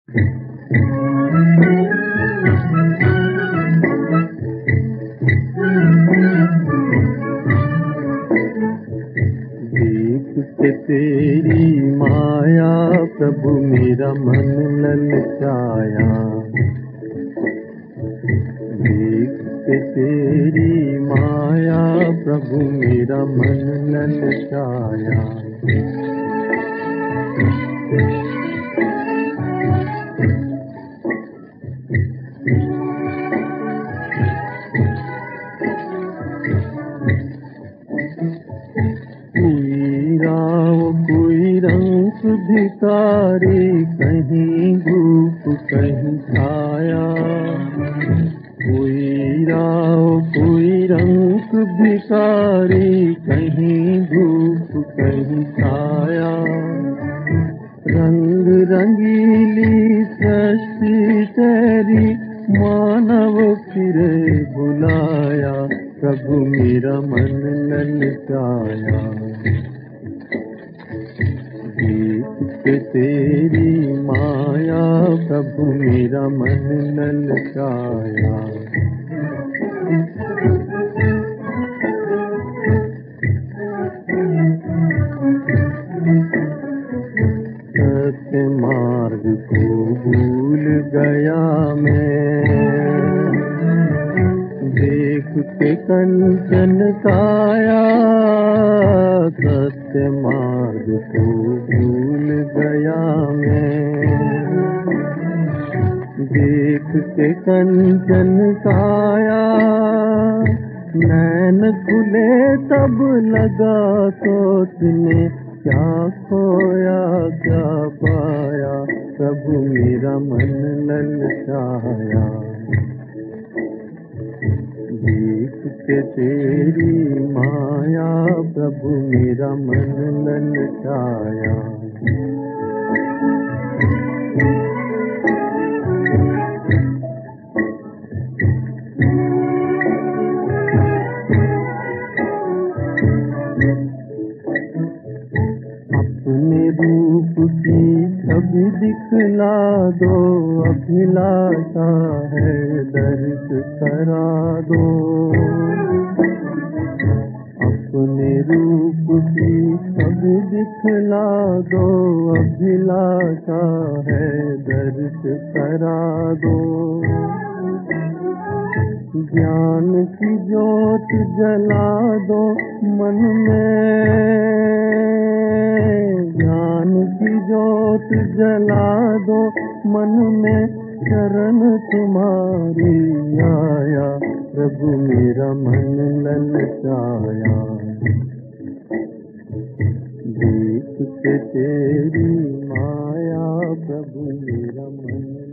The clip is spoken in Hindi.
देख के तेरी माया प्रभु मेरा मन ललचाया। देख के तेरी माया प्रभु मेरा मन ललचाया। कोई राव कोई रंग भिखारी, कहीं धूप कहीं छाया। कोई राव कोई रंग भिखारी, कहीं धूप कहीं छाया। रंग रंगीली सृष्टि तेरी, मानव फिरे बुलाया। प्रभु मेरा मन ललचाया। देख के तेरी माया प्रभु मेरा मन ललचाया। सत्य मार्ग को भूल गया मैं, देख के कंचन काया। सत्य मार्ग को भूल गया मैं, देख के कंचन काया। नैन खुले तब लगा सोचने, क्या खोया क्या पाया। प्रभु मेरा मन ललचाया। देख के तेरी माया प्रभु मेरा मन ललचाया। अपने रूप की छवि दिखला दो, अभिलाषा है दर्श करा दो। अपने रूप की छवि दिखला दो, अभिलाषा है दर्श करा दो। ज्ञान की ज्योत जला दो मन में, ज्ञान की ज्योत जला दो मन में। शरण तुम्हारी आया, प्रभु मेरा मन ललचाया। देख के तेरी माया प्रभु मेरा मन